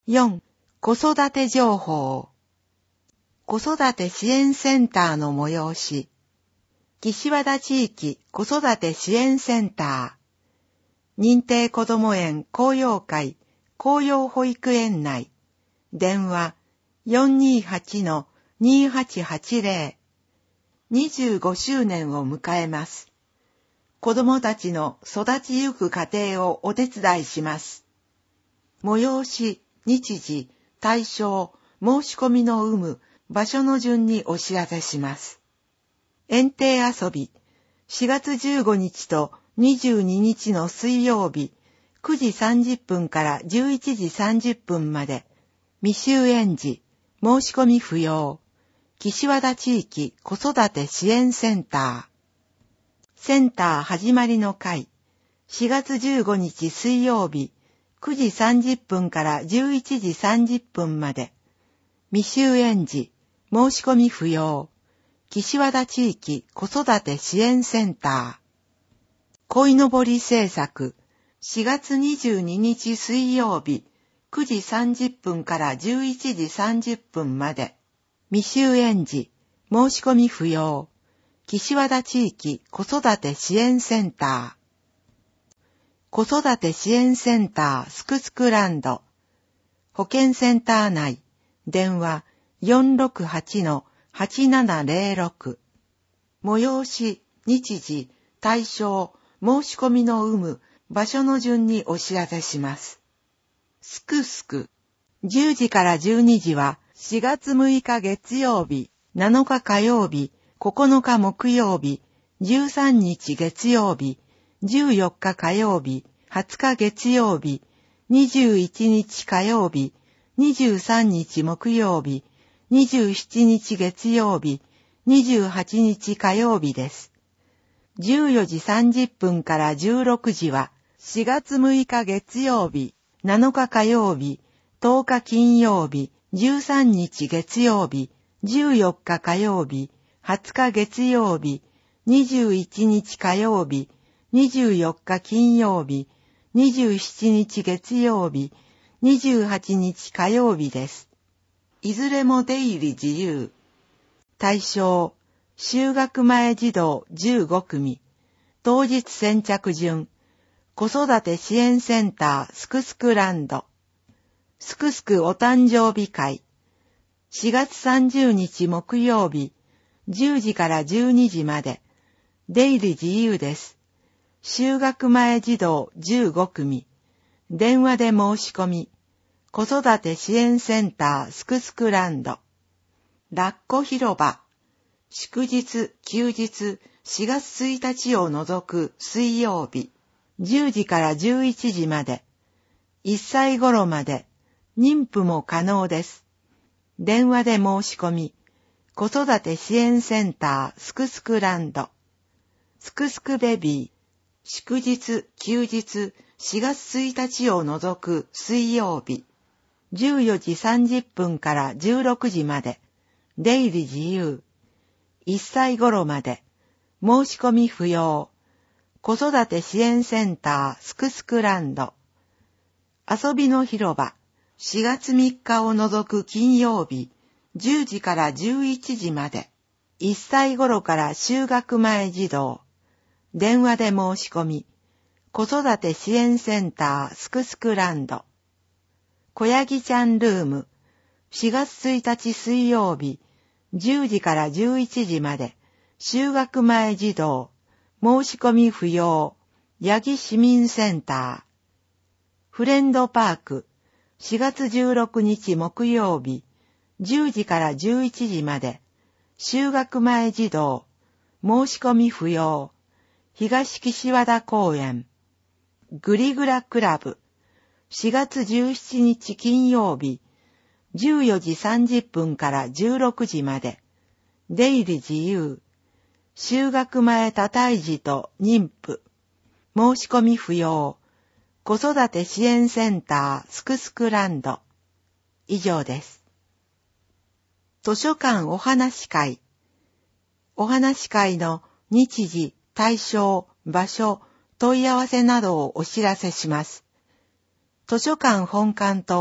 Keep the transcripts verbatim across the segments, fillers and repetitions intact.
よん、子育て情報。子育て支援センターの催し。岸和田地域子育て支援センター。認定こども園紅葉会紅葉保育園内。電話 よんにーはちのにーはちはちぜろ。にじゅうごしゅうねんを迎えます。子どもたちの育ちゆく過程をお手伝いします。催し、日時、対象、申し込みの有無、場所の順にお知らせします。園庭遊び、しがつじゅうごにちとにじゅうににちの水曜日、くじさんじゅっぷんからじゅういちじさんじゅっぷんまで、未就園児、申し込み不要、岸和田地域子育て支援センター。センター始まりの会、しがつじゅうごにち水曜日、くじさんじゅっぷんからじゅういちじさんじゅっぷんまで、未就園児、申し込み不要、岸和田地域子育て支援センター。鯉のぼり制作、しがつにじゅうににち水曜日、くじさんじゅっぷんからじゅういちじさんじゅっぷんまで、未就園児、申し込み不要、岸和田地域子育て支援センター。子育て支援センターすくすくランド。保健センター内。電話 よんろくはちのはちななぜろろく。催し、日時、対象、申し込みの有無、場所の順にお知らせします。すくすく。じゅうじからじゅうにじはしがつむいか月曜日、なのか火曜日、ここのか木曜日、じゅうさんにち月曜日、じゅうよっか火曜日、はつか月曜日、にじゅういちにち火曜日、にじゅうさんにち木曜日、にじゅうしちにち月曜日、にじゅうはちにち火曜日です。じゅうよじさんじゅっぷんからじゅうろくじはしがつむいか月曜日、なのか火曜日、とおか金曜日、じゅうさんにち月曜日、じゅうよっか火曜日、はつか月曜日、にじゅういちにち火曜日、にじゅうよっか金曜日、にじゅうしちにち月曜日、にじゅうはちにち火曜日です。いずれも出入り自由。対象、就学前児童じゅうごくみ。当日先着順。子育て支援センターすくすくランド。すくすくお誕生日会。しがつさんじゅうにち木曜日、じゅうじからじゅうにじまで。出入り自由です。就学前児童じゅうごくみ。電話で申し込み。子育て支援センターすくすくランド。ラッコ広場。祝日、休日、しがつついたちを除く水曜日。じゅうじからじゅういちじまで。いっさい頃まで。妊婦も可能です。電話で申し込み。子育て支援センターすくすくランド。すくすくベビー。祝日、休日、しがつついたちを除く水曜日。じゅうよじさんじゅっぷんからじゅうろくじまで。出入り自由。いっさい頃まで。申し込み不要。子育て支援センターすくすくランド。遊びの広場。しがつみっかを除く金曜日。じゅうじからじゅういちじまで。いっさい頃から就学前児童。電話で申し込み。子育て支援センターすくすくランド。小ヤギちゃんルーム。しがつついたち水曜日。じゅうじからじゅういちじまで。就学前児童。申し込み不要。ヤギ市民センター。フレンドパーク。しがつじゅうろくにち木曜日。じゅうじからじゅういちじまで。就学前児童。申し込み不要。東岸和田公園。グリグラクラブ。しがつじゅうしちにち金曜日。じゅうよじさんじゅっぷんからじゅうろくじまで。出入り自由。就学前多胎児と妊婦。申し込み不要。子育て支援センターすくすくランド。以上です。図書館お話会。お話会の日時、対象、場所、問い合わせなどをお知らせします。図書館本館と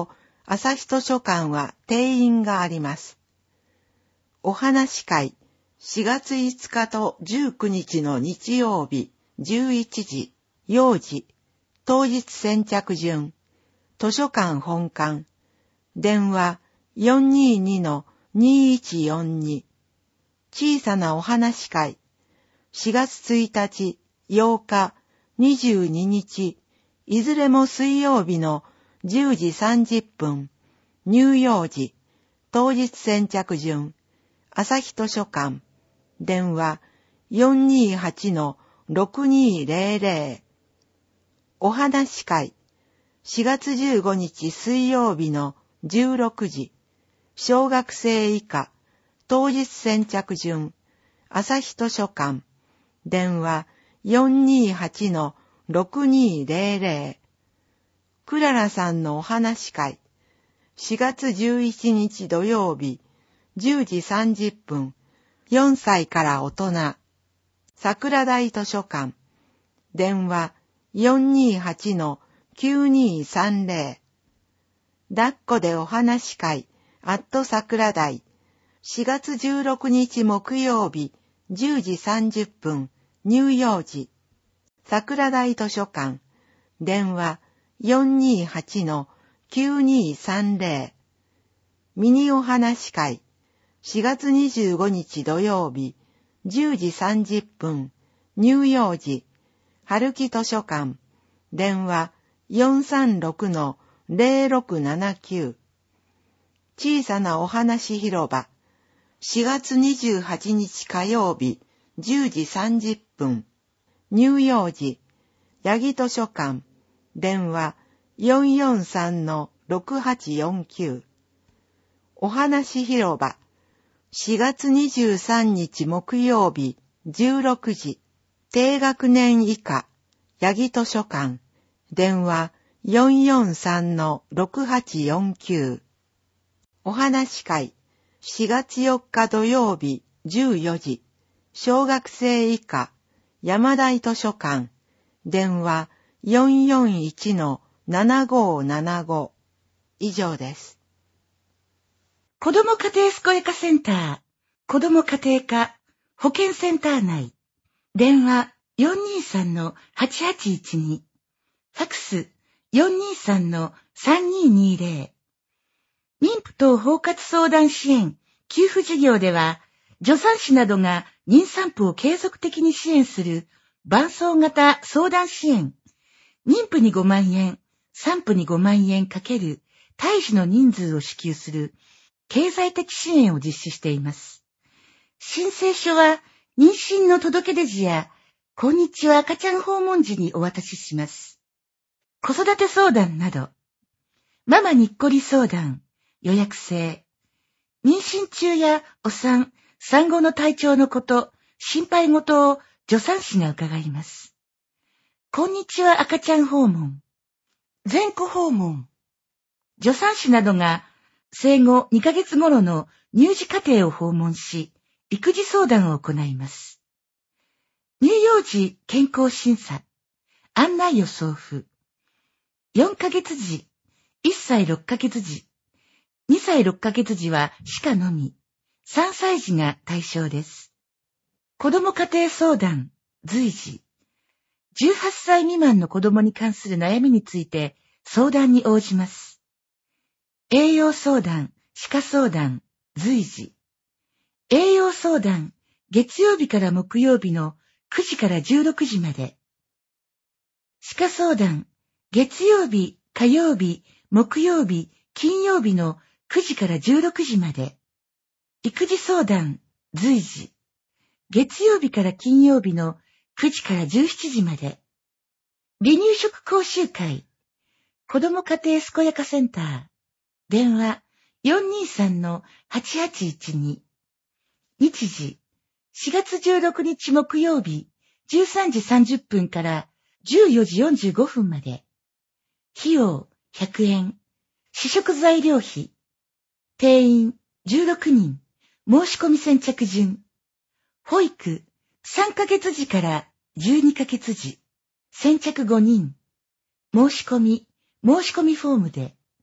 朝日図書館は定員があります。お話会、しがついつかとじゅうくにちの日曜日、じゅういちじ、幼児、当日先着順、図書館本館、電話 よんにーにのにいちよんに、小さなお話会、しがつついたち、ようか、にじゅうににち、いずれも水曜日のじゅうじさんじゅっぷん、乳幼児、当日先着順、朝日図書館、電話 よんにーはちのろくにーぜろぜろ、お話会、しがつじゅうごにち水曜日のじゅうろくじ、小学生以下、当日先着順、朝日図書館、電話 よんにーはちのろくにーぜろぜろ、クララさんのお話会、しがつじゅういちにち土曜日、じゅうじさんじゅっぷん、よんさいから大人、桜台図書館、電話 よんにーはちのきゅうにーさんぜろ、抱っこでお話会、アット桜台、しがつじゅうろくにち木曜日、じゅうじさんじゅっぷん、乳幼児、桜台図書館、電話 よんにーはちのきゅうにーさんぜろ、ミニお話会、しがつにじゅうごにち土曜日、じゅうじさんじゅっぷん、乳幼児、春木図書館、電話 よんさんろくのぜろろくななきゅう、小さなお話広場、しがつにじゅうはちにち火曜日、じゅうじさんじゅっぷん、乳幼児、八木図書館、電話 よんよんさんのろくはちよんきゅう、お話広場、しがつにじゅうさんにち木曜日、じゅうろくじ、低学年以下、八木図書館、電話 よんよんさんのろくはちよんきゅう、お話会、しがつよっか土曜日、じゅうよじ、小学生以下、山台図書館、電話 よんよんいちのななごーななご、以上です。 子ども家庭健やかセンター、子ども家庭科、保健センター内、電話 よんにーさんのはちはちいちに、ファックス よんにーさんのさんにーにーぜろ、妊婦等包括相談支援、給付事業では、助産師などが妊産婦を継続的に支援する伴走型相談支援、妊婦にごまんえん、産婦にごまんえん×胎児の人数を支給する経済的支援を実施しています。申請書は妊娠の届け出時や、こんにちは赤ちゃん訪問時にお渡しします。子育て相談など、ママにっこり相談、予約制、妊娠中やお産、産後の体調のこと、心配事を助産師が伺います。こんにちは赤ちゃん訪問、全戸訪問、助産師などが生後にかげつ頃の乳児家庭を訪問し、育児相談を行います。乳幼児健康審査、案内を送付、よんかげつじ、いっさいろっかげつじ、にさいろっかげつじは歯科のみ、さんさいじが対象です。子ども家庭相談、随時、じゅうはっさい未満の子どもに関する悩みについて相談に応じます。栄養相談、歯科相談、随時、栄養相談、月曜日から木曜日のくじからじゅうろくじまで。歯科相談、月曜日、火曜日、木曜日、金曜日のくじからじゅうろくじまで。育児相談、随時、月曜日から金曜日のくじからじゅうしちじまで。離乳食講習会、子ども家庭健やかセンター、電話 よんにーさんのはちはちいちに、日時、しがつじゅうろくにち木曜日、じゅうさんじさんじゅっぷんからじゅうよじよんじゅうごふんまで。費用ひゃくえん、試食材料費、定員じゅうろくにん、申し込み先着順、保育さんかげつじからじゅうにかげつじ、先着ごにん、申し込み、申し込みフォームで、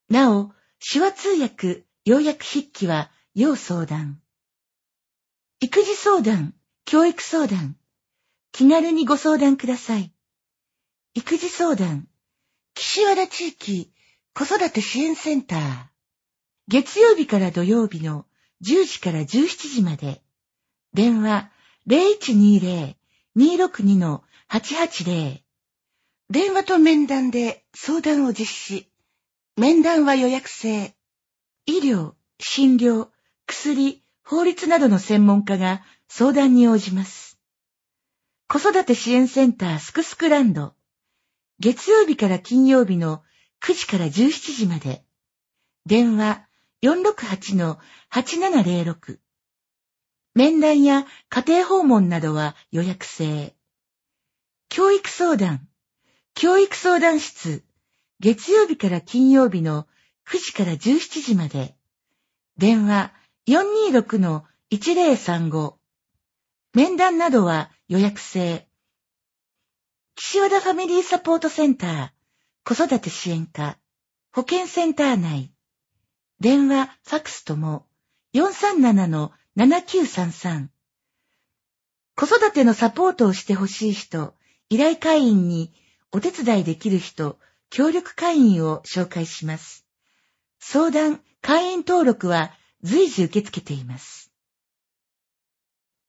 なお、手話通訳、要約筆記は要相談。育児相談、教育相談、気軽にご相談ください。育児相談、岸和田地域子育て支援センター。月曜日から土曜日のじゅうじからじゅうしちじまで。電話 ゼロいちにゼロ にーろくに はちはちゼロ。電話と面談で相談を実施。面談は予約制。医療、診療、薬、法律などの専門家が相談に応じます。子育て支援センターすくすくランド。月曜日から金曜日のくじからじゅうしちじまで。電話 よんろくはち はちななゼロろく。面談や家庭訪問などは予約制。教育相談。教育相談室。月曜日から金曜日のくじからじゅうしちじまで。電話 よんにーろく いちゼロさんご。面談などは予約制。岸和田ファミリーサポートセンター、子育て支援課、保健センター内。電話、ファクスとも よんさんなな ななきゅうさんさん。子育てのサポートをしてほしい人、依頼会員にお手伝いできる人、協力会員を紹介します。相談、会員登録は随時受け付けています。